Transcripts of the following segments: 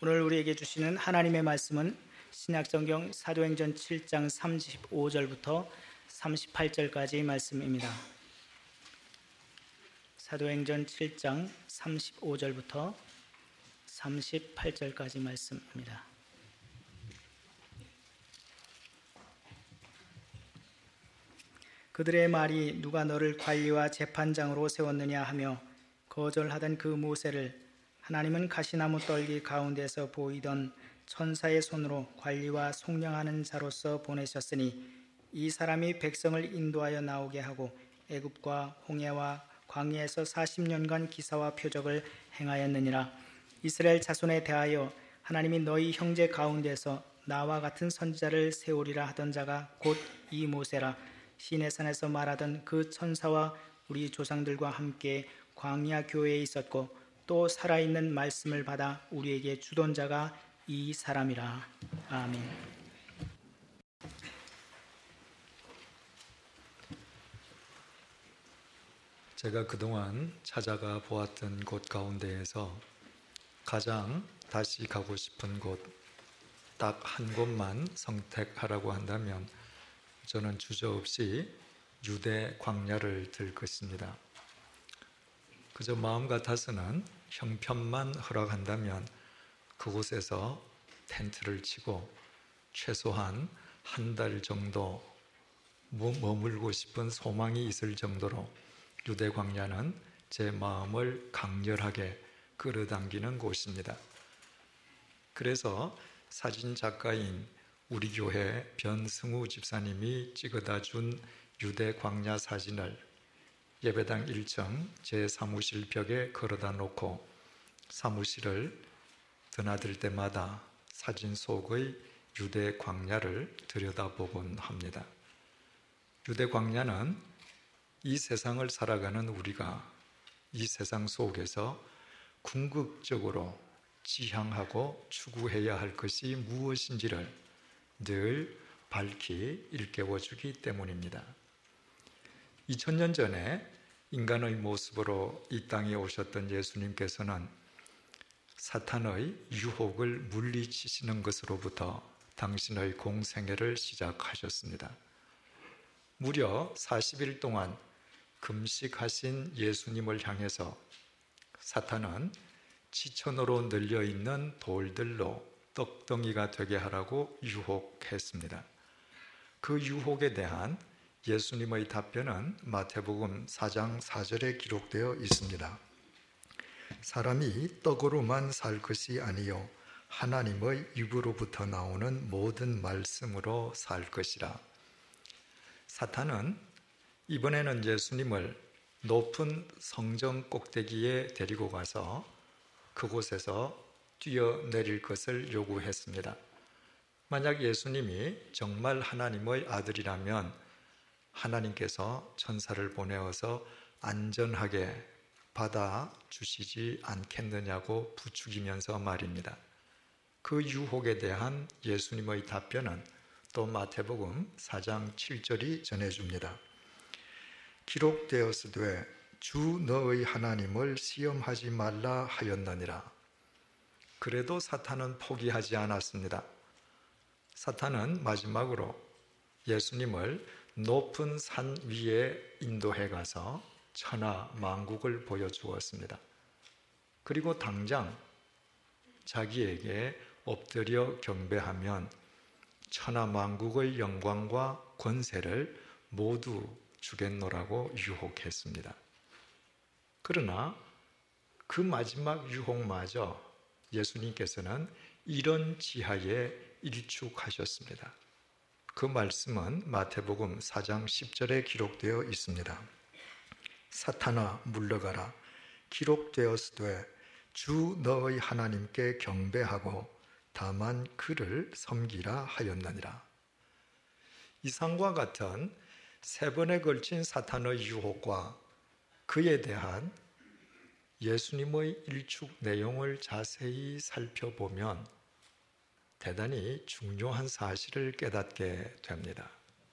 오늘 우리에게 주시는 하나님의 말씀은 신약성경 사도행전 7장 35절부터 38절까지의 말씀입니다. 사도행전 7장 35절부터 38절까지 말씀입니다. 그들의 말이 누가 너를 관리와 재판장으로 세웠느냐 하며 거절하던 그 모세를 하나님은 가시나무 떨기 가운데서 보이던 천사의 손으로 관리와 속량하는 자로서 보내셨으니 이 사람이 백성을 인도하여 나오게 하고 애굽과 홍해와 광야에서 40년간 기사와 표적을 행하였느니라. 이스라엘 자손에 대하여 하나님이 너희 형제 가운데서 나와 같은 선지자를 세우리라 하던 자가 곧 이 모세라. 시내산에서 말하던 그 천사와 우리 조상들과 함께 광야 교회에 있었고 또 살아있는 말씀을 받아 우리에게 주던 자가 이 사람이라. 아멘. 제가 그동안 찾아가 보았던 곳 가운데에서 가장 다시 가고 싶은 곳 딱 한 곳만 선택하라고 한다면 저는 주저없이 유대 광야를 들 것입니다. 그저 마음 같아서는 형편만 허락한다면 그곳에서 텐트를 치고 최소한 한 달 정도 머물고 싶은 소망이 있을 정도로 유대 광야는 제 마음을 강렬하게 끌어당기는 곳입니다. 그래서 사진 작가인 우리 교회 변승우 집사님이 찍어다 준 유대 광야 사진을 예배당 1층 제 사무실 벽에 걸어다 놓고 사무실을 드나들 때마다 사진 속의 유대 광야를 들여다보곤 합니다. 유대 광야는 이 세상을 살아가는 우리가 이 세상 속에서 궁극적으로 지향하고 추구해야 할 것이 무엇인지를 늘 밝히 일깨워주기 때문입니다. 2000년 전에 인간의 모습으로 이 땅에 오셨던 예수님께서는 사탄의 유혹을 물리치시는 것으로부터 당신의 공생애를 시작하셨습니다. 무려 40일 동안 금식하신 예수님을 향해서 사탄은 지천으로 널려있는 돌들로 떡덩이가 되게 하라고 유혹했습니다. 그 유혹에 대한 예수님의 답변은 마태복음 4장 4절에 기록되어 있습니다. 사람이 떡으로만 살 것이 아니요 하나님의 입으로부터 나오는 모든 말씀으로 살 것이라. 사탄은 이번에는 예수님을 높은 성전 꼭대기에 데리고 가서 그곳에서 뛰어내릴 것을 요구했습니다. 만약 예수님이 정말 하나님의 아들이라면 하나님께서 천사를 보내어서 안전하게 받아주시지 않겠느냐고 부추기면서 말입니다. 그 유혹에 대한 예수님의 답변은 또 마태복음 4장 7절이 전해줍니다. 기록되었으되 주 너의 하나님을 시험하지 말라 하였느니라. 그래도 사탄은 포기하지 않았습니다. 사탄은 마지막으로 예수님을 높은 산 위에 인도해 가서 천하 만국을 보여주었습니다. 그리고 당장 자기에게 엎드려 경배하면 천하 만국의 영광과 권세를 모두 주겠노라고 유혹했습니다. 그러나 그 마지막 유혹마저 예수님께서는 이런 지하에 일축하셨습니다. 그 말씀은 마태복음 4장 10절에 기록되어 있습니다. 사탄아 물러가라. 기록되었으되 주 너의 하나님께 경배하고 다만 그를 섬기라 하였느니라. 이상과 같은 세 번에 걸친 사탄의 유혹과 그에 대한 예수님의 일축 내용을 자세히 살펴보면 대단히 중요한 사실을 깨닫게 됩니다.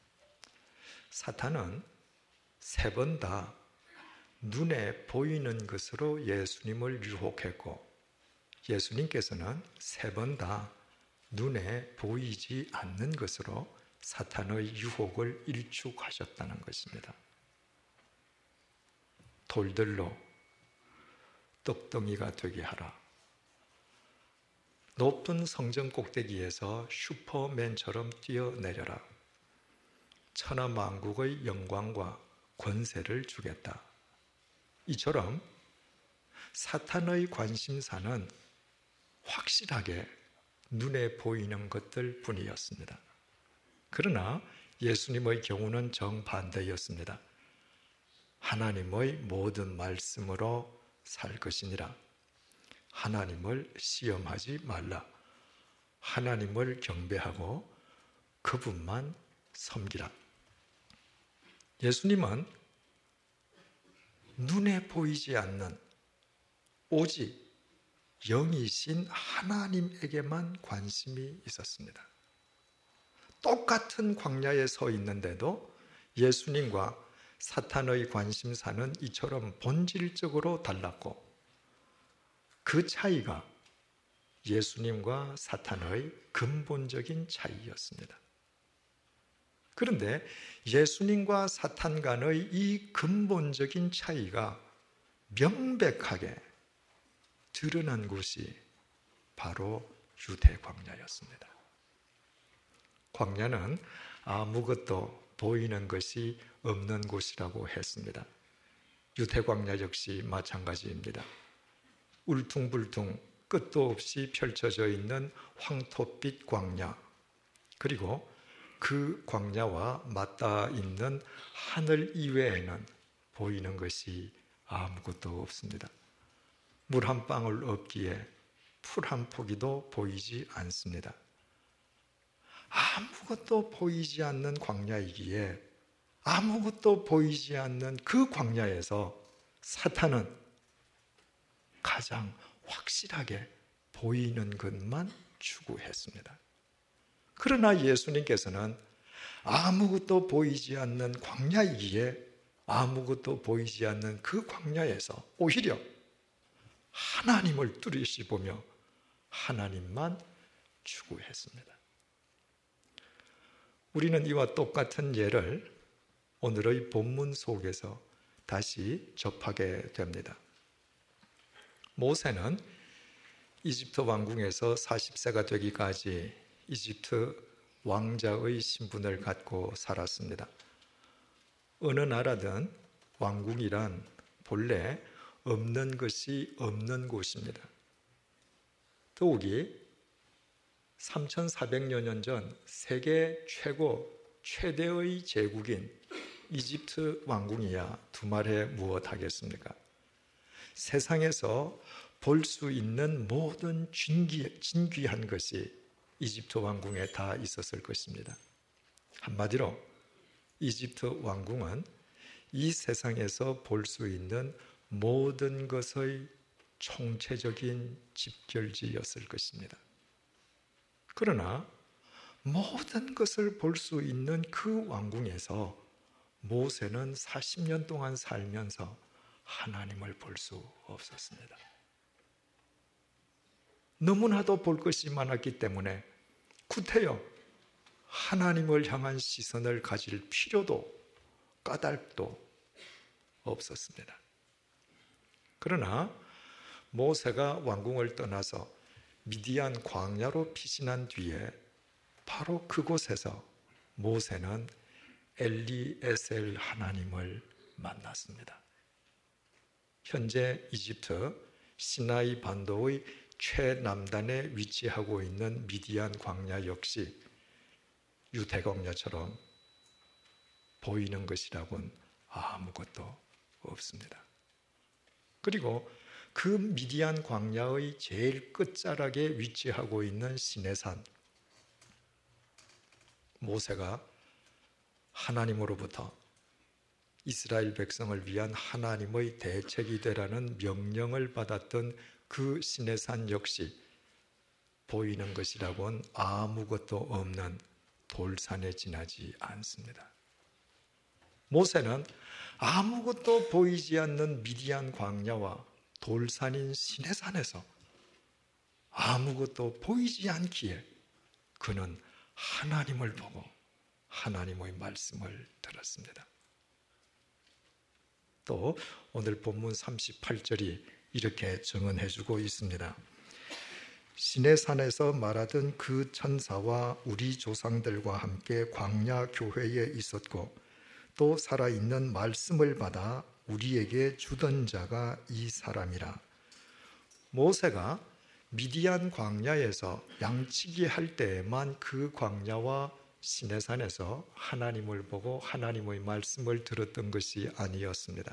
사탄은 세 번 다 눈에 보이는 것으로 예수님을 유혹했고 예수님께서는 3번 다 눈에 보이지 않는 것으로 사탄의 유혹을 일축하셨다는 것입니다. 돌들로 떡덩이가 되게 하라. 높은 성전 꼭대기에서 슈퍼맨처럼 뛰어내려라. 천하만국의 영광과 권세를 주겠다. 이처럼 사탄의 관심사는 확실하게 눈에 보이는 것들 뿐이었습니다. 그러나 예수님의 경우는 정반대였습니다. 하나님의 모든 말씀으로 살 것이니라. 하나님을 시험하지 말라. 하나님을 경배하고 그분만 섬기라. 예수님은 눈에 보이지 않는 오직 영이신 하나님에게만 관심이 있었습니다. 똑같은 광야에 서 있는데도 예수님과 사탄의 관심사는 이처럼 본질적으로 달랐고, 그 차이가 예수님과 사탄의 근본적인 차이였습니다. 그런데 예수님과 사탄 간의 이 근본적인 차이가 명백하게 드러난 곳이 바로 유대 광야였습니다. 광야는 아무것도 보이는 것이 없는 곳이라고 했습니다. 유대 광야 역시 마찬가지입니다. 울퉁불퉁 끝도 없이 펼쳐져 있는 황토빛 광야, 그리고 그 광야와 맞닿아 있는 하늘 이외에는 보이는 것이 아무것도 없습니다. 물 한 방울 없기에 풀 한 포기도 보이지 않습니다. 아무것도 보이지 않는 광야이기에 아무것도 보이지 않는 그 광야에서 사탄은 가장 확실하게 보이는 것만 추구했습니다. 그러나 예수님께서는 아무것도 보이지 않는 광야이기에 아무것도 보이지 않는 그 광야에서 오히려 하나님을 뚜렷이 보며 하나님만 추구했습니다. 우리는 이와 똑같은 예를 오늘의 본문 속에서 다시 접하게 됩니다. 모세는 이집트 왕궁에서 40세가 되기까지 이집트 왕자의 신분을 갖고 살았습니다. 어느 나라든 왕궁이란 본래 없는 것이 없는 곳입니다. 더욱이 3,400여 년 전 세계 최대의 제국인 이집트 왕궁이야 두말해 무엇하겠습니까? 세상에서 볼 수 있는 모든 진귀한 것이 이집트 왕궁에 다 있었을 것입니다. 한마디로 이집트 왕궁은 이 세상에서 볼 수 있는 모든 것의 총체적인 집결지였을 것입니다. 그러나 모든 것을 볼 수 있는 그 왕궁에서 모세는 40년 동안 살면서 하나님을 볼 수 없었습니다. 너무나도 볼 것이 많았기 때문에 구태여 하나님을 향한 시선을 가질 필요도 까닭도 없었습니다. 그러나 모세가 왕궁을 떠나서 미디안 광야로 피신한 뒤에 바로 그곳에서 모세는 엘리에셀 하나님을 만났습니다. 현재 이집트 시나이 반도의 최남단에 위치하고 있는 미디안 광야 역시 유대 광야처럼 보이는 것이라고는 아무것도 없습니다. 그리고 그 미디안 광야의 제일 끝자락에 위치하고 있는 시내산, 모세가 하나님으로부터 이스라엘 백성을 위한 하나님의 대책이 되라는 명령을 받았던 그 시내산 역시 보이는 것이라고는 아무것도 없는 돌산에 지나지 않습니다. 모세는 아무것도 보이지 않는 미디안 광야와 돌산인 시내산에서 아무것도 보이지 않기에 그는 하나님을 보고 하나님의 말씀을 들었습니다. 또 오늘 본문 38절이 이렇게 증언해 주고 있습니다. 시내산에서 말하던 그 천사와 우리 조상들과 함께 광야 교회에 있었고 또 살아있는 말씀을 받아 우리에게 주던 자가 이 사람이라. 모세가 미디안 광야에서 양치기 할 때에만 그 광야와 시내산에서 하나님을 보고 하나님의 말씀을 들었던 것이 아니었습니다.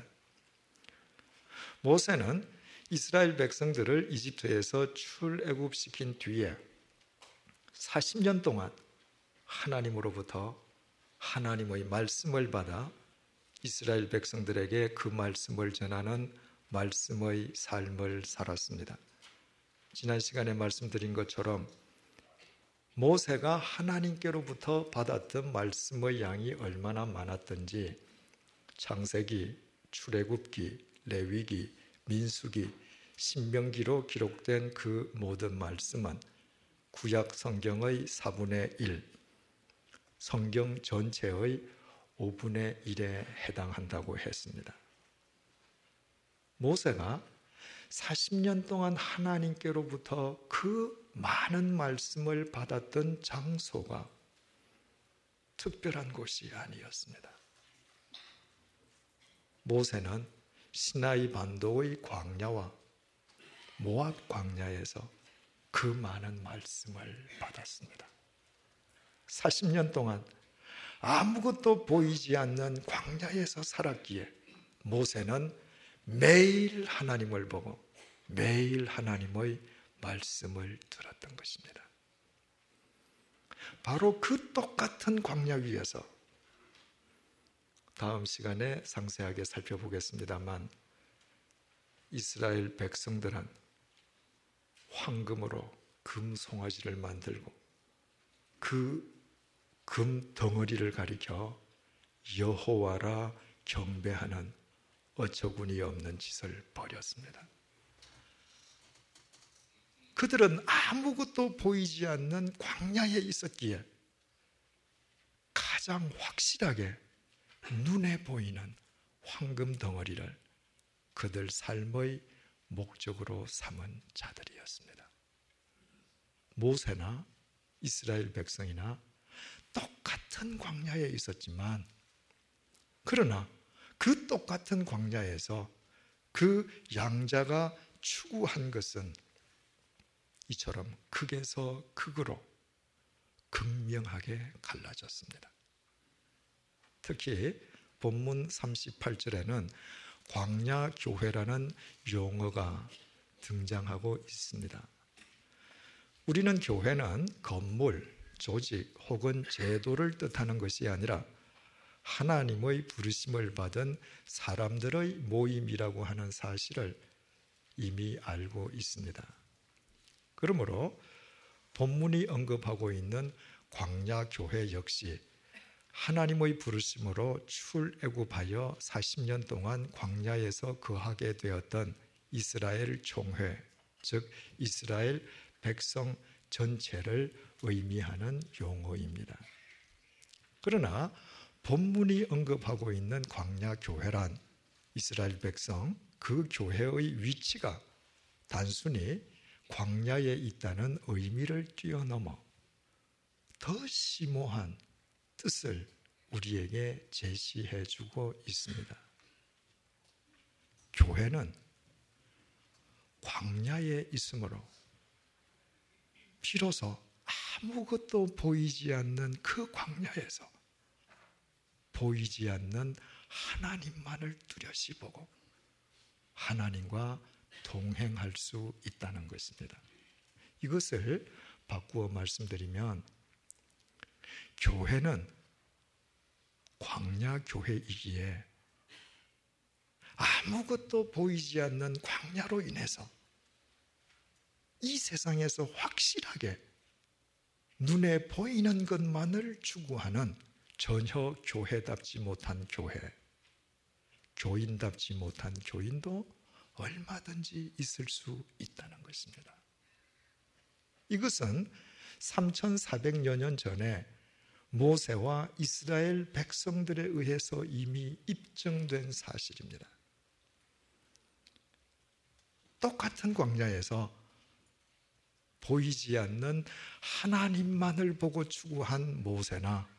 모세는 이스라엘 백성들을 이집트에서 출애굽시킨 뒤에 40년 동안 하나님으로부터 하나님의 말씀을 받아 이스라엘 백성들에게 그 말씀을 전하는 말씀의 삶을 살았습니다. 지난 시간에 말씀드린 것처럼 모세가 하나님께로부터 받았던 말씀의 양이 얼마나 많았던지 창세기, 출애굽기, 레위기, 민수기, 신명기로 기록된 그 모든 말씀은 구약 성경의 4분의 1, 성경 전체의 5분의 1에 해당한다고 했습니다. 모세가 40년 동안 하나님께로부터 그 많은 말씀을 받았던 장소가 특별한 곳이 아니었습니다. 모세는 시나이 반도의 광야와 모압 광야에서 그 많은 말씀을 받았습니다. 40년 동안 아무것도 보이지 않는 광야에서 살았기에 모세는 매일 하나님을 보고 매일 하나님의 말씀을 들었던 것입니다. 바로 그 똑같은 광야 위에서 다음 시간에 상세하게 살펴보겠습니다만 이스라엘 백성들은 황금으로 금 송아지를 만들고 그 금 덩어리를 가리켜 여호와라 경배하는 어처구니 없는 짓을 벌였습니다. 그들은 아무것도 보이지 않는 광야에 있었기에 가장 확실하게 눈에 보이는 황금 덩어리를 그들 삶의 목적으로 삼은 자들이었습니다. 모세나 이스라엘 백성이나 똑같은 광야에 있었지만 그러나 그 똑같은 광야에서 그 양자가 추구한 것은 이처럼 극에서 극으로 극명하게 갈라졌습니다. 특히 본문 38절에는 광야 교회라는 용어가 등장하고 있습니다. 우리는 교회는 건물, 조직 혹은 제도를 뜻하는 것이 아니라 하나님의 부르심을 받은 사람들의 모임이라고 하는 사실을 이미 알고 있습니다. 그러므로 본문이 언급하고 있는 광야 교회 역시 하나님의 부르심으로 출애굽하여 40년 동안 광야에서 거하게 되었던 이스라엘 총회, 즉 이스라엘 백성 전체를 의미하는 용어입니다. 그러나 본문이 언급하고 있는 광야 교회란 이스라엘 백성, 그 교회의 위치가 단순히 광야에 있다는 의미를 뛰어넘어 더 심오한 뜻을 우리에게 제시해 주고 있습니다. 교회는 광야에 있으므로 비로소 아무것도 보이지 않는 그 광야에서 보이지 않는 하나님만을 뚜렷이 보고 하나님과 동행할 수 있다는 것입니다. 이것을 바꾸어 말씀드리면 교회는 광야 교회이기에 아무것도 보이지 않는 광야로 인해서 이 세상에서 확실하게 눈에 보이는 것만을 추구하는 전혀 교회답지 못한 교회, 교인답지 못한 교인도 얼마든지 있을 수 있다는 것입니다. 이것은 3400여 년 전에 모세와 이스라엘 백성들에 의해서 이미 입증된 사실입니다. 똑같은 광야에서 보이지 않는 하나님만을 보고 추구한 모세나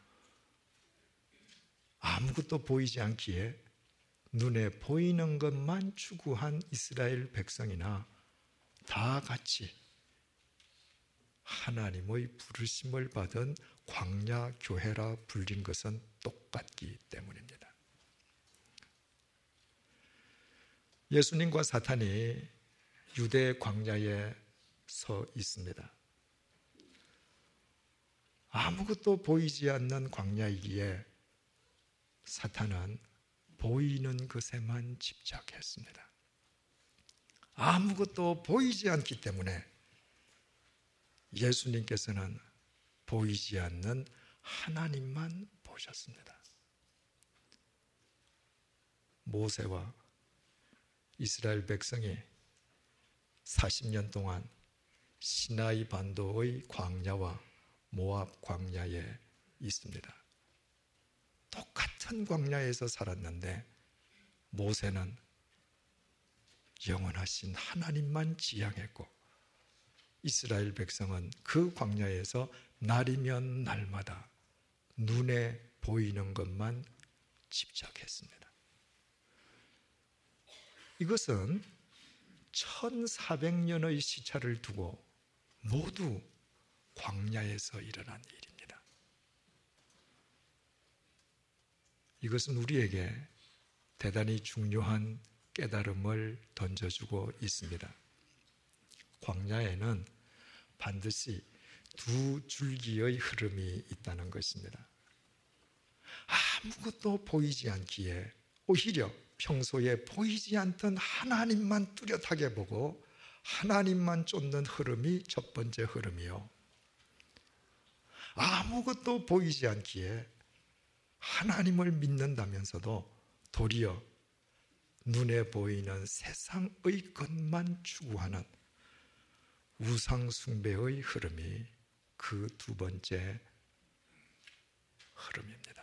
아무것도 보이지 않기에 눈에 보이는 것만 추구한 이스라엘 백성이나 다 같이 하나님의 부르심을 받은 광야 교회라 불린 것은 똑같기 때문입니다. 예수님과 사탄이 유대 광야에 서 있습니다. 아무것도 보이지 않는 광야이기에 사탄은 보이는 것에만 집착했습니다. 아무것도 보이지 않기 때문에 예수님께서는 보이지 않는 하나님만 보셨습니다. 모세와 이스라엘 백성이 40년 동안 시나이 반도의 광야와 모압 광야에 있습니다. 똑같은 광야에서 살았는데 모세는 영원하신 하나님만 지향했고 이스라엘 백성은 그 광야에서 날이면 날마다 눈에 보이는 것만 집착했습니다. 이것은 1400년의 시차를 두고 모두 광야에서 일어난 일입니다. 이것은 우리에게 대단히 중요한 깨달음을 던져주고 있습니다. 광야에는 반드시 두 줄기의 흐름이 있다는 것입니다. 아무것도 보이지 않기에 오히려 평소에 보이지 않던 하나님만 뚜렷하게 보고 하나님만 쫓는 흐름이 첫 번째 흐름이요. 아무것도 보이지 않기에 하나님을 믿는다면서도 도리어 눈에 보이는 세상의 것만 추구하는 우상 숭배의 흐름이 그 두 번째 흐름입니다.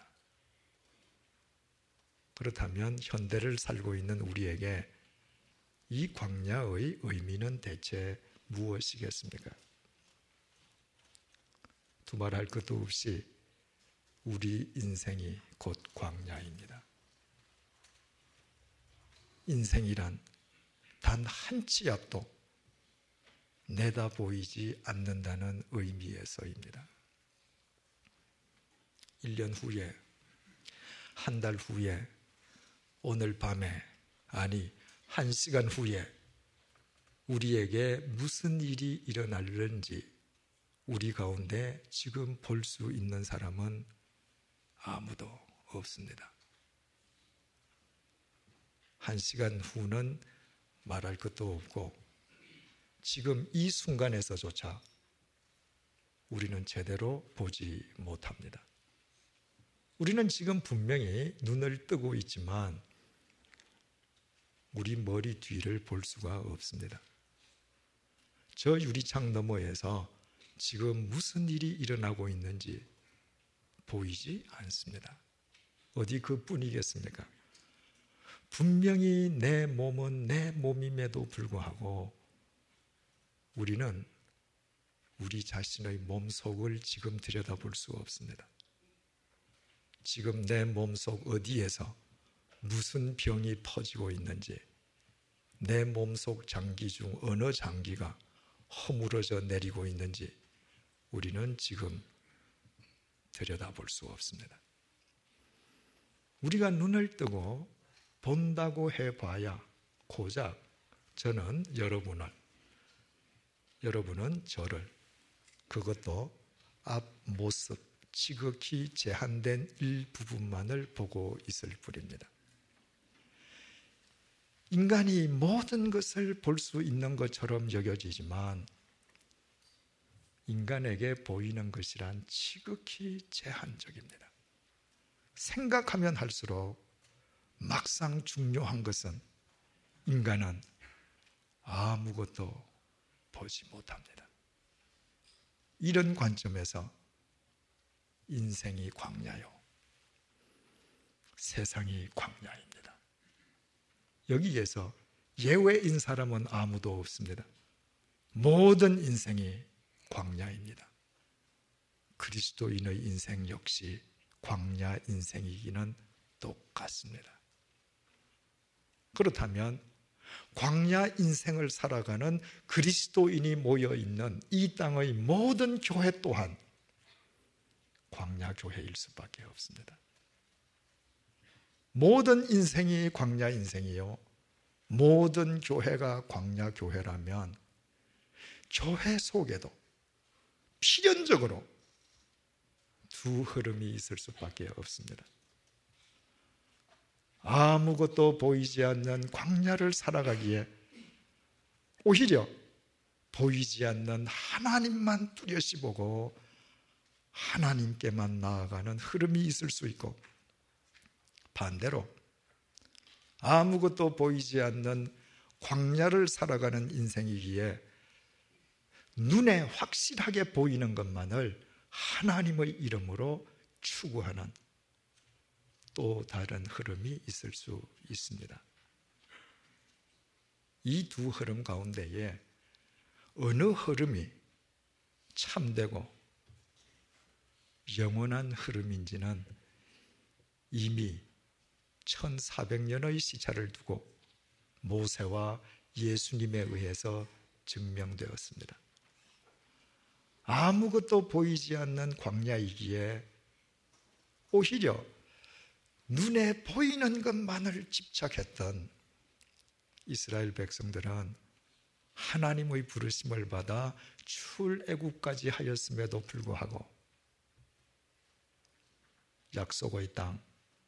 그렇다면 현대를 살고 있는 우리에게 이 광야의 의미는 대체 무엇이겠습니까? 두말할 것도 없이 우리 인생이 곧 광야입니다. 인생이란 단 한 치 앞도 내다 보이지 않는다는 의미에서입니다. 1년 후에, 한 달 후에, 오늘 밤에, 아니 1시간 후에 우리에게 무슨 일이 일어날는지 우리 가운데 지금 볼 수 있는 사람은 아무도 없습니다. 1시간 후는 말할 것도 없고 지금 이 순간에서조차 우리는 제대로 보지 못합니다. 우리는 지금 분명히 눈을 뜨고 있지만 우리 머리 뒤를 볼 수가 없습니다. 저 유리창 너머에서 지금 무슨 일이 일어나고 있는지 보이지 않습니다. 어디 그뿐이겠습니까? 분명히 내 몸은 내 몸임에도 불구하고 우리는 우리 자신의 몸속을 지금 들여다볼 수 없습니다. 지금 내 몸속 어디에서 무슨 병이 퍼지고 있는지, 내 몸속 장기 중 어느 장기가 허물어져 내리고 있는지 우리는 지금 들여다볼 수 없습니다. 우리가 눈을 뜨고 본다고 해봐야 고작 저는 여러분은 저를, 그것도 앞모습 지극히 제한된 일부분만을 보고 있을 뿐입니다. 인간이 모든 것을 볼 수 있는 것처럼 여겨지지만 인간에게 보이는 것이란 지극히 제한적입니다. 생각하면 할수록 막상 중요한 것은 인간은 아무것도 보지 못합니다. 이런 관점에서 인생이 광야요, 세상이 광야입니다. 여기에서 예외인 사람은 아무도 없습니다. 모든 인생이 광야입니다. 그리스도인의 인생 역시 광야 인생이기는 똑같습니다. 그렇다면 광야 인생을 살아가는 그리스도인이 모여있는 이 땅의 모든 교회 또한 광야 교회일 수밖에 없습니다. 모든 인생이 광야 인생이요, 모든 교회가 광야 교회라면 교회 속에도 필연적으로 두 흐름이 있을 수밖에 없습니다. 아무것도 보이지 않는 광야를 살아가기에 오히려 보이지 않는 하나님만 뚜렷이 보고 하나님께만 나아가는 흐름이 있을 수 있고, 반대로 아무것도 보이지 않는 광야를 살아가는 인생이기에 눈에 확실하게 보이는 것만을 하나님의 이름으로 추구하는 또 다른 흐름이 있을 수 있습니다. 이 두 흐름 가운데에 어느 흐름이 참되고 영원한 흐름인지는 이미 1400년의 시차를 두고 모세와 예수님에 의해서 증명되었습니다. 아무것도 보이지 않는 광야이기에 오히려 눈에 보이는 것만을 집착했던 이스라엘 백성들은 하나님의 부르심을 받아 출애굽까지 하였음에도 불구하고 약속의 땅,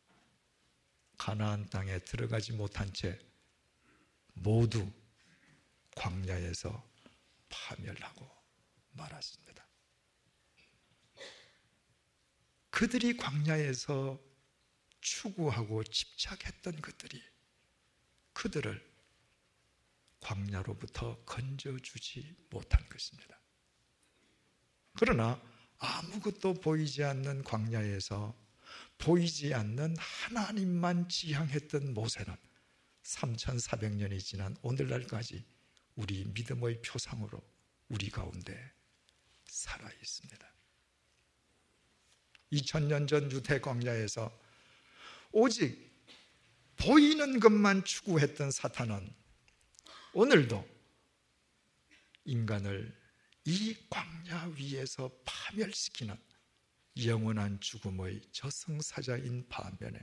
가나안 땅에 들어가지 못한 채 모두 광야에서 파멸하고 말았습니다. 그들이 광야에서 추구하고 집착했던 것들이 그들을 광야로부터 건져주지 못한 것입니다. 그러나 아무것도 보이지 않는 광야에서 보이지 않는 하나님만 지향했던 모세는 3400년이 지난 오늘날까지 우리 믿음의 표상으로 우리 가운데 살아 있습니다. 2000년 전 유대 광야에서 오직 보이는 것만 추구했던 사탄은 오늘도 인간을 이 광야 위에서 파멸시키는 영원한 죽음의 저승사자인 반면에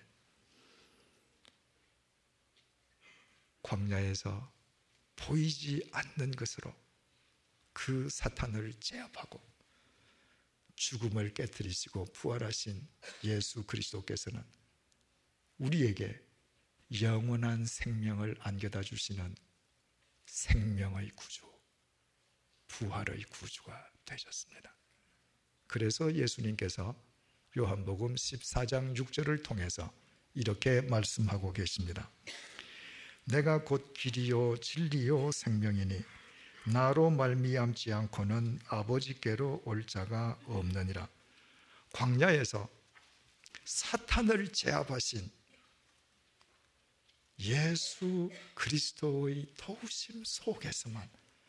광야에서 보이지 않는 것으로 그 사탄을 제압하고 죽음을 깨뜨리시고 부활하신 예수 그리스도께서는 우리에게 영원한 생명을 안겨다 주시는 생명의 구주, 부활의 구주가 되셨습니다. 그래서 예수님께서 요한복음 14장 6절을 통해서 이렇게 말씀하고 계십니다. 내가 곧 길이요 진리요 생명이니 나로 말미암지 않고는 아버지께로 올 자가 없느니라. 광야에서 사탄을 제압하신 예수 그리스도의 도우심 속에서만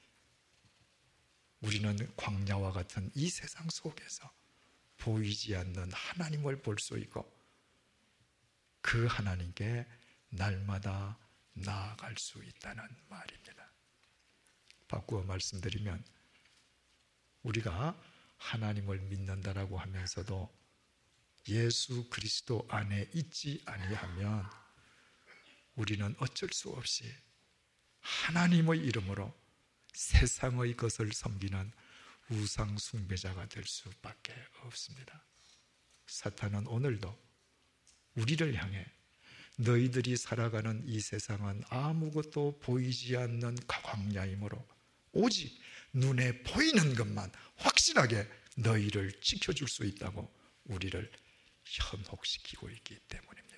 우리는 광야와 같은 이 세상 속에서 보이지 않는 하나님을 볼 수 있고 그 하나님께 날마다 나아갈 수 있다는 말입니다. 바꾸어 말씀드리면 우리가 하나님을 믿는다라고 하면서도 예수 그리스도 안에 있지 아니하면 우리는 어쩔 수 없이 하나님의 이름으로 세상의 것을 섬기는 우상 숭배자가 될 수밖에 없습니다. 사탄은 오늘도 우리를 향해 너희들이 살아가는 이 세상은 아무것도 보이지 않는 광야이므로 오직 눈에 보이는 것만 확실하게 너희를 지켜줄 수 있다고 우리를 현혹시키고 있기 때문입니다.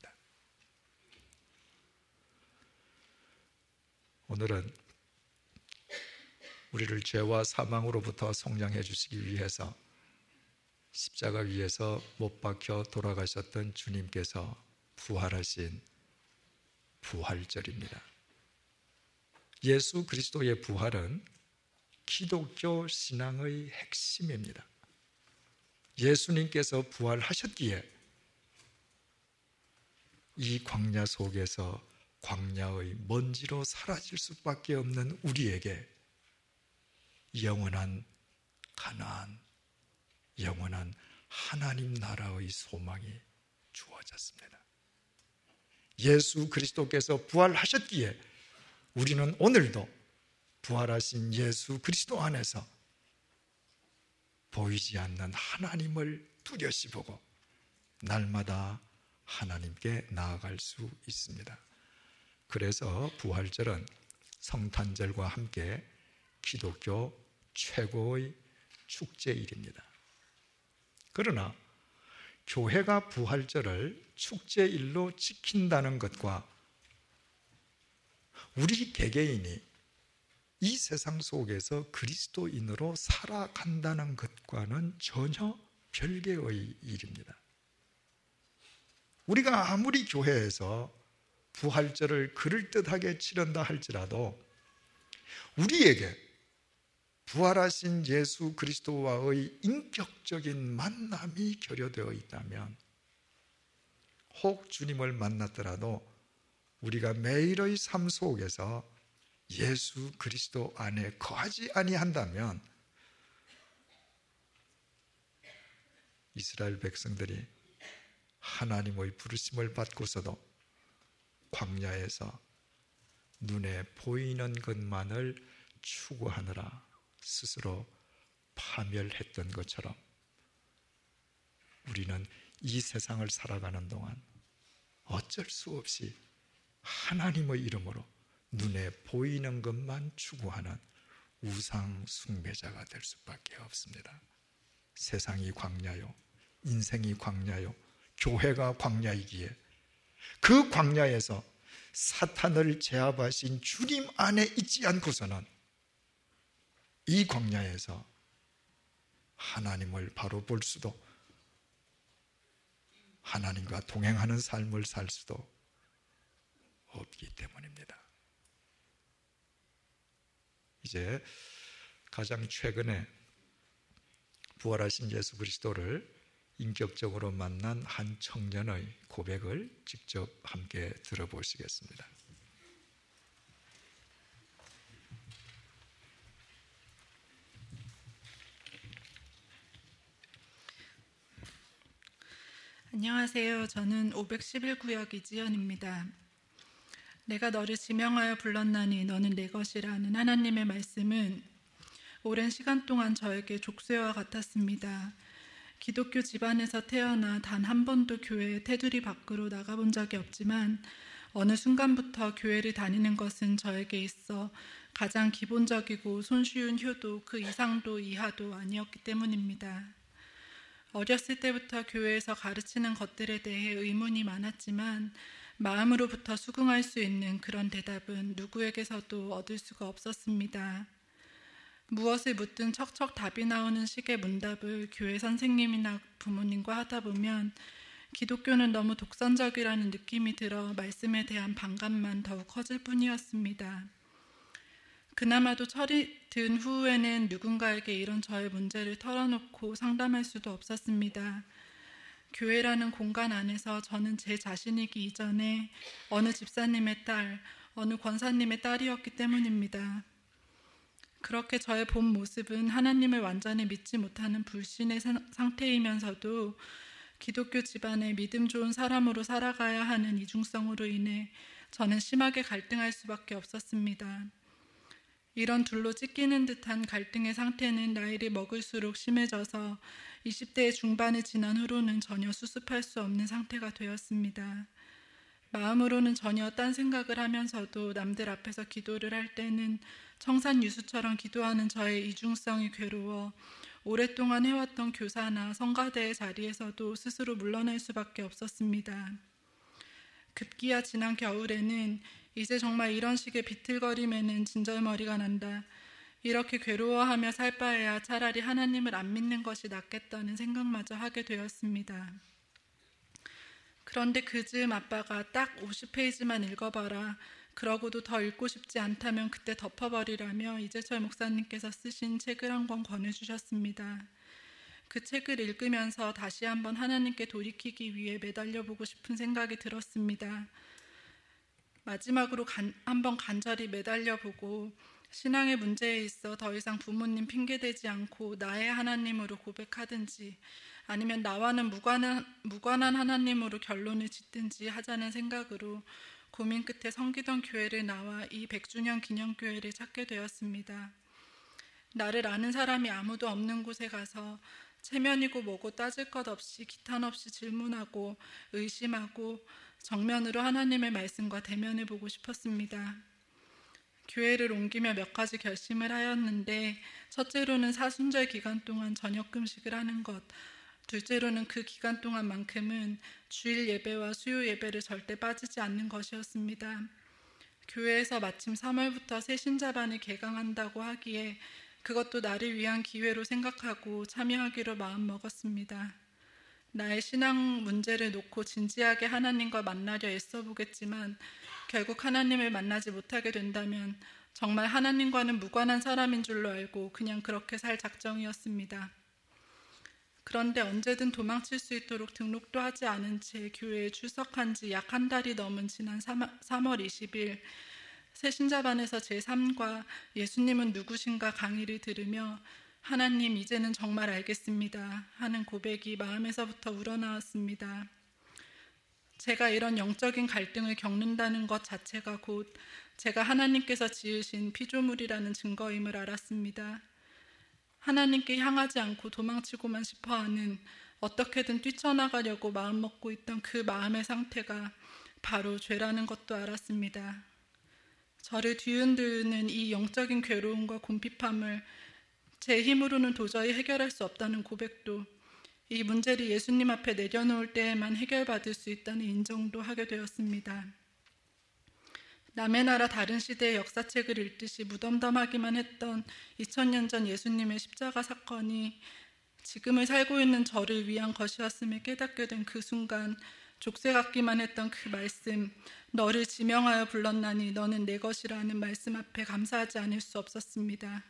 오늘은 우리를 죄와 사망으로부터 속량해 주시기 위해서 십자가 위에서 못 박혀 돌아가셨던 주님께서 부활하신 부활절입니다. 예수 그리스도의 부활은 기독교 신앙의 핵심입니다. 예수님께서 부활하셨기에 이 광야 속에서 광야의 먼지로 사라질 수밖에 없는 우리에게 영원한 가나안, 영원한 하나님 나라의 소망이 주어졌습니다. 예수 그리스도께서 부활하셨기에 우리는 오늘도 부활하신 예수 그리스도 안에서 보이지 않는 하나님을 뚜렷이 보고 날마다 하나님께 나아갈 수 있습니다. 그래서 부활절은 성탄절과 함께 기독교 최고의 축제일입니다. 그러나 교회가 부활절을 축제일로 지킨다는 것과 우리 개개인이 이 세상 속에서 그리스도인으로 살아간다는 것과는 전혀 별개의 일입니다. 우리가 아무리 교회에서 부활절을 그럴듯하게 치른다 할지라도 우리에게 부활하신 예수 그리스도와의 인격적인 만남이 결여되어 있다면 혹 주님을 만났더라도 우리가 매일의 삶 속에서 예수 그리스도 안에 거하지 아니한다면 이스라엘 백성들이 하나님의 부르심을 받고서도 광야에서 눈에 보이는 것만을 추구하느라 스스로 파멸했던 것처럼 우리는 이 세상을 살아가는 동안 어쩔 수 없이 하나님의 이름으로 눈에 보이는 것만 추구하는 우상 숭배자가 될 수밖에 없습니다. 세상이 광야요, 인생이 광야요, 교회가 광야이기에 그 광야에서 사탄을 제압하신 주님 안에 있지 않고서는 이 광야에서 하나님을 바로 볼 수도 하나님과 동행하는 삶을 살 수도 없기 때문입니다. 이제 가장 최근에 부활하신 예수 그리스도를 인격적으로 만난 한 청년의 고백을 직접 함께 들어보시겠습니다. 안녕하세요. 저는 511구역 이지연입니다. 내가 너를 지명하여 불렀나니 너는 내 것이라는 하나님의 말씀은 오랜 시간 동안 저에게 족쇄와 같았습니다. 기독교 집안에서 태어나 단 한 번도 교회 테두리 밖으로 나가본 적이 없지만 어느 순간부터 교회를 다니는 것은 저에게 있어 가장 기본적이고 손쉬운 효도, 그 이상도 이하도 아니었기 때문입니다. 어렸을 때부터 교회에서 가르치는 것들에 대해 의문이 많았지만 마음으로부터 수긍할 수 있는 그런 대답은 누구에게서도 얻을 수가 없었습니다. 무엇을 묻든 척척 답이 나오는 식의 문답을 교회 선생님이나 부모님과 하다 보면 기독교는 너무 독선적이라는 느낌이 들어 말씀에 대한 반감만 더욱 커질 뿐이었습니다. 그나마도 철이 든 후에는 누군가에게 이런 저의 문제를 털어놓고 상담할 수도 없었습니다. 교회라는 공간 안에서 저는 제 자신이기 이전에 어느 집사님의 딸, 어느 권사님의 딸이었기 때문입니다. 그렇게 저의 본 모습은 하나님을 완전히 믿지 못하는 불신의 상태이면서도 기독교 집안의 믿음 좋은 사람으로 살아가야 하는 이중성으로 인해 저는 심하게 갈등할 수밖에 없었습니다. 이런 둘로 찢기는 듯한 갈등의 상태는 나이를 먹을수록 심해져서 20대의 중반을 지난 후로는 전혀 수습할 수 없는 상태가 되었습니다. 마음으로는 전혀 딴 생각을 하면서도 남들 앞에서 기도를 할 때는 청산유수처럼 기도하는 저의 이중성이 괴로워 오랫동안 해왔던 교사나 성가대의 자리에서도 스스로 물러날 수밖에 없었습니다. 급기야 지난 겨울에는 이제 정말 이런 식의 비틀거림에는 진절머리가 난다. 이렇게 괴로워하며 살 바에야 차라리 하나님을 안 믿는 것이 낫겠다는 생각마저 하게 되었습니다. 그런데 그 즈음 아빠가 딱 50페이지만 읽어봐라. 그러고도 더 읽고 싶지 않다면 그때 덮어버리라며 이재철 목사님께서 쓰신 책을 한 권 권해주셨습니다. 그 책을 읽으면서 다시 한번 하나님께 돌이키기 위해 매달려보고 싶은 생각이 들었습니다. 마지막으로 한번 간절히 매달려보고 신앙의 문제에 있어 더 이상 부모님 핑계대지 않고 나의 하나님으로 고백하든지 아니면 나와는 무관한 하나님으로 결론을 짓든지 하자는 생각으로 고민 끝에 성기동 교회를 나와 이 100주년 기념교회를 찾게 되었습니다. 나를 아는 사람이 아무도 없는 곳에 가서 체면이고 뭐고 따질 것 없이 기탄 없이 질문하고 의심하고 정면으로 하나님의 말씀과 대면해 보고 싶었습니다. 교회를 옮기며 몇 가지 결심을 하였는데 첫째로는 사순절 기간 동안 저녁 금식을 하는 것, 둘째로는 그 기간 동안만큼은 주일 예배와 수요 예배를 절대 빠지지 않는 것이었습니다. 교회에서 마침 3월부터 새 신자반을 개강한다고 하기에 그것도 나를 위한 기회로 생각하고 참여하기로 마음먹었습니다. 나의 신앙 문제를 놓고 진지하게 하나님과 만나려 애써보겠지만 결국 하나님을 만나지 못하게 된다면 정말 하나님과는 무관한 사람인 줄로 알고 그냥 그렇게 살 작정이었습니다. 그런데 언제든 도망칠 수 있도록 등록도 하지 않은 채 교회에 출석한 지 약 한 달이 넘은 지난 3월 20일 새신자반에서 제3과 예수님은 누구신가 강의를 들으며 하나님 이제는 정말 알겠습니다 하는 고백이 마음에서부터 우러나왔습니다. 제가 이런 영적인 갈등을 겪는다는 것 자체가 곧 제가 하나님께서 지으신 피조물이라는 증거임을 알았습니다. 하나님께 향하지 않고 도망치고만 싶어하는 어떻게든 뛰쳐나가려고 마음먹고 있던 그 마음의 상태가 바로 죄라는 것도 알았습니다. 저를 뒤흔드는 이 영적인 괴로움과 곰핍함을 제 힘으로는 도저히 해결할 수 없다는 고백도 이 문제를 예수님 앞에 내려놓을 때에만 해결받을 수 있다는 인정도 하게 되었습니다. 남의 나라 다른 시대의 역사책을 읽듯이 무덤덤하기만 했던 2000년 전 예수님의 십자가 사건이 지금을 살고 있는 저를 위한 것이었음을 깨닫게 된 그 순간 족쇄 같기만 했던 그 말씀, 너를 지명하여 불렀나니 너는 내 것이라는 말씀 앞에 감사하지 않을 수 없었습니다.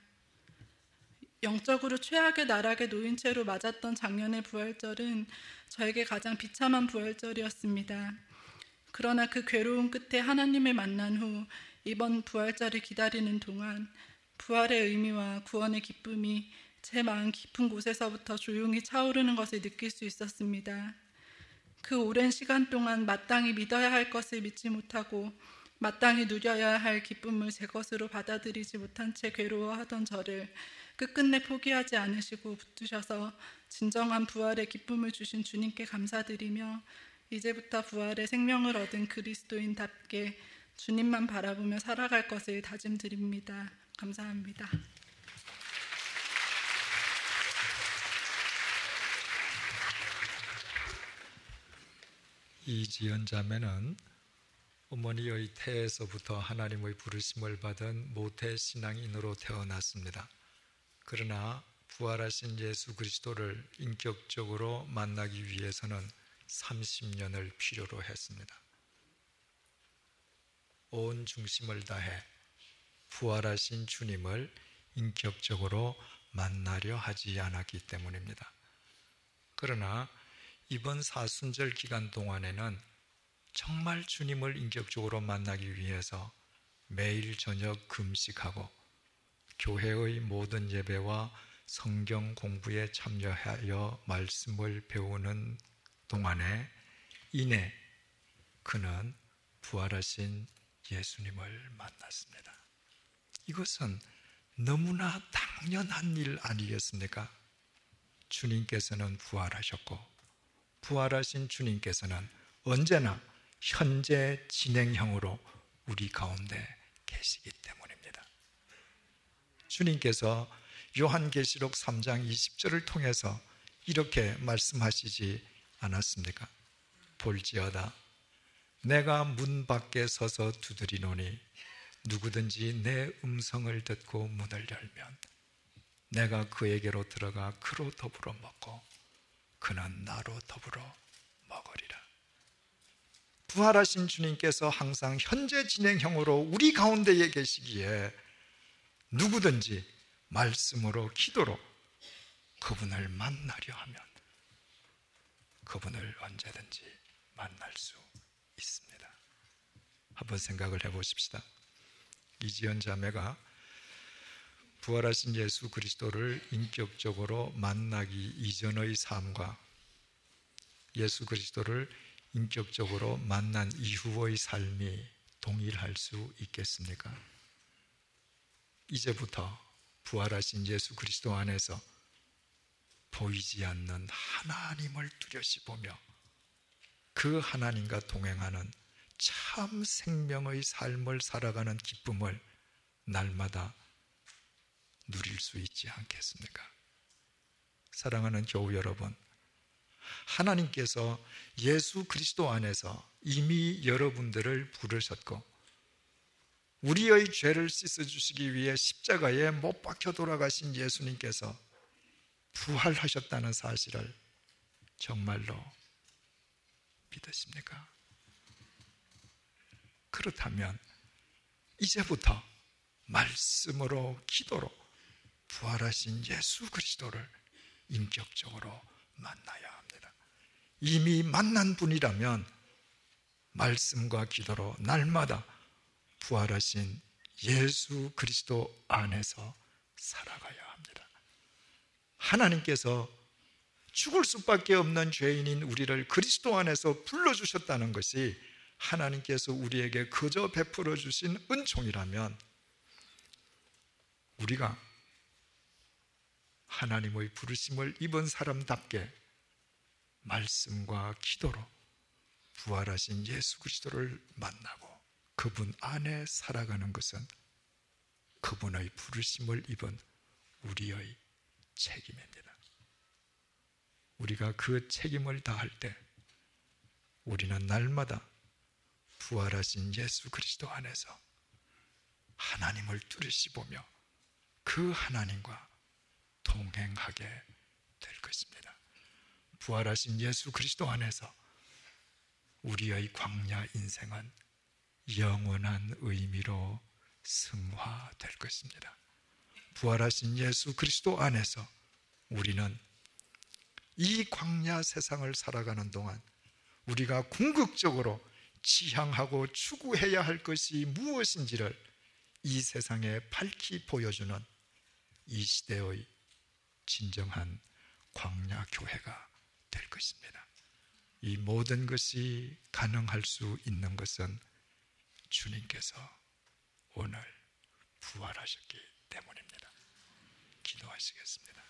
영적으로 최악의 나락에 놓인 채로 맞았던 작년의 부활절은 저에게 가장 비참한 부활절이었습니다. 그러나 그 괴로운 끝에 하나님을 만난 후 이번 부활절을 기다리는 동안 부활의 의미와 구원의 기쁨이 제 마음 깊은 곳에서부터 조용히 차오르는 것을 느낄 수 있었습니다. 그 오랜 시간 동안 마땅히 믿어야 할 것을 믿지 못하고 마땅히 누려야 할 기쁨을 제 것으로 받아들이지 못한 채 괴로워하던 저를 끝끝내 포기하지 않으시고 붙드셔서 진정한 부활의 기쁨을 주신 주님께 감사드리며 이제부터 부활의 생명을 얻은 그리스도인답게 주님만 바라보며 살아갈 것을 다짐드립니다. 감사합니다. 이지연 자매는 어머니의 태에서부터 하나님의 부르심을 받은 모태 신앙인으로 태어났습니다. 그러나 부활하신 예수 그리스도를 인격적으로 만나기 위해서는 30년을 필요로 했습니다. 온 중심을 다해 부활하신 주님을 인격적으로 만나려 하지 않았기 때문입니다. 그러나 이번 사순절 기간 동안에는 정말 주님을 인격적으로 만나기 위해서 매일 저녁 금식하고 교회의 모든 예배와 성경 공부에 참여하여 말씀을 배우는 동안에 이내 그는 부활하신 예수님을 만났습니다. 이것은 너무나 당연한 일 아니겠습니까? 주님께서는 부활하셨고 부활하신 주님께서는 언제나 현재 진행형으로 우리 가운데 계시기 때문입니다. 주님께서 요한계시록 3장 20절을 통해서 이렇게 말씀하시지 않았습니까? 볼지어다 내가 문 밖에 서서 두드리노니 누구든지 내 음성을 듣고 문을 열면 내가 그에게로 들어가 그로 더불어 먹고 그는 나로 더불어 먹으리라. 부활하신 주님께서 항상 현재 진행형으로 우리 가운데에 계시기에 누구든지 말씀으로 기도로 그분을 만나려 하면 그분을 언제든지 만날 수 있습니다. 한번 생각을 해보십시다. 이지연 자매가 부활하신 예수 그리스도를 인격적으로 만나기 이전의 삶과 예수 그리스도를 인격적으로 만난 이후의 삶이 동일할 수 있겠습니까? 이제부터 부활하신 예수 그리스도 안에서 보이지 않는 하나님을 뚜렷이 보며 그 하나님과 동행하는 참 생명의 삶을 살아가는 기쁨을 날마다 누릴 수 있지 않겠습니까? 사랑하는 교우 여러분, 하나님께서 예수 그리스도 안에서 이미 여러분들을 부르셨고 우리의 죄를 씻어주시기 위해 십자가에 못 박혀 돌아가신 예수님께서 부활하셨다는 사실을 정말로 믿으십니까? 그렇다면 이제부터 말씀으로 기도로 부활하신 예수 그리스도를 인격적으로 만나야 합니다. 이미 만난 분이라면 말씀과 기도로 날마다 부활하신 예수 그리스도 안에서 살아가야 합니다. 하나님께서 죽을 수밖에 없는 죄인인 우리를 그리스도 안에서 불러주셨다는 것이 하나님께서 우리에게 그저 베풀어 주신 은총이라면 우리가 하나님의 부르심을 입은 사람답게 말씀과 기도로 부활하신 예수 그리스도를 만나고 그분 안에 살아가는 것은 그분의 부르심을 입은 우리의 책임입니다. 우리가 그 책임을 다할 때 우리는 날마다 부활하신 예수 그리스도 안에서 하나님을 뚜렷이 보며 그 하나님과 동행하게 될 것입니다. 부활하신 예수 그리스도 안에서 우리의 광야 인생은 영원한 의미로 승화될 것입니다. 부활하신 예수 그리스도 안에서 우리는 이 광야 세상을 살아가는 동안 우리가 궁극적으로 지향하고 추구해야 할 것이 무엇인지를 이 세상에 밝히 보여주는 이 시대의 진정한 광야 교회가 될 것입니다. 이 모든 것이 가능할 수 있는 것은 주님께서 오늘 부활하셨기 때문입니다. 기도하시겠습니다.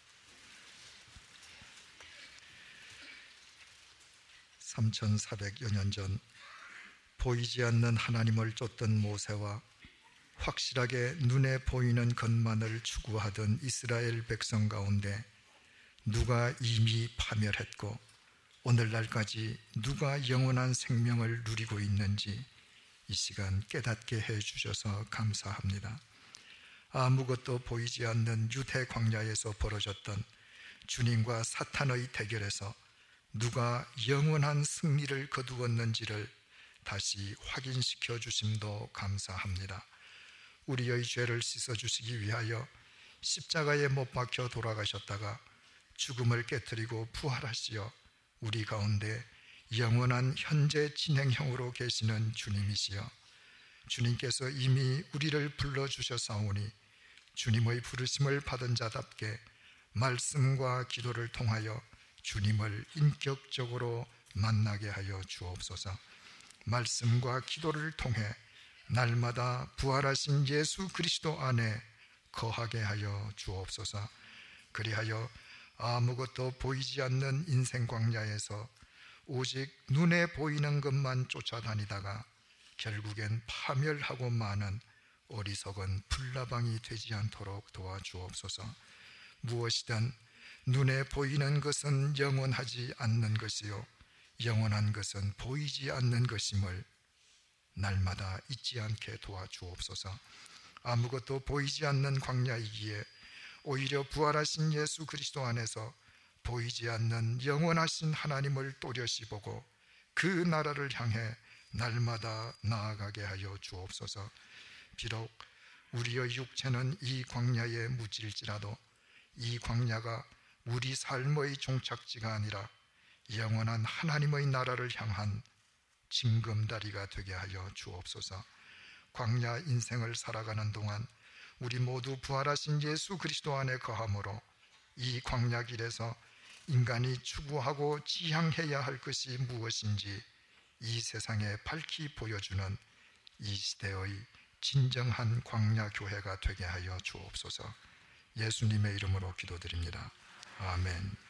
3400여 년 전 보이지 않는 하나님을 쫓던 모세와 확실하게 눈에 보이는 것만을 추구하던 이스라엘 백성 가운데 누가 이미 파멸했고 오늘날까지 누가 영원한 생명을 누리고 있는지 이 시간 깨닫게 해주셔서 감사합니다. 아무것도 보이지 않는 유대 광야에서 벌어졌던 주님과 사탄의 대결에서 누가 영원한 승리를 거두었는지를 다시 확인시켜 주심도 감사합니다. 우리의 죄를 씻어주시기 위하여 십자가에 못 박혀 돌아가셨다가 죽음을 깨뜨리고 부활하시어 우리 가운데 영원한 현재 진행형으로 계시는 주님이시여 주님께서 이미 우리를 불러주셨사오니 주님의 부르심을 받은 자답게 말씀과 기도를 통하여 주님을 인격적으로 만나게 하여 주옵소서. 말씀과 기도를 통해 날마다 부활하신 예수 그리스도 안에 거하게 하여 주옵소서. 그리하여 아무것도 보이지 않는 인생 광야에서 오직 눈에 보이는 것만 쫓아다니다가 결국엔 파멸하고 마는 어리석은 불나방이 되지 않도록 도와주옵소서. 무엇이든 눈에 보이는 것은 영원하지 않는 것이요 영원한 것은 보이지 않는 것임을 날마다 잊지 않게 도와주옵소서. 아무것도 보이지 않는 광야이기에 오히려 부활하신 예수 그리스도 안에서 보이지 않는 영원하신 하나님을 또렷이 보고 그 나라를 향해 날마다 나아가게 하여 주옵소서. 비록 우리의 육체는 이 광야에 묻힐지라도 이 광야가 우리 삶의 종착지가 아니라 영원한 하나님의 나라를 향한 징검다리가 되게 하여 주옵소서. 광야 인생을 살아가는 동안 우리 모두 부활하신 예수 그리스도 안에 거함으로 이 광야 길에서 인간이 추구하고 지향해야 할 것이 무엇인지 이 세상에 밝히 보여주는 이 시대의 진정한 광야 교회가 되게 하여 주옵소서. 예수님의 이름으로 기도드립니다. 아멘.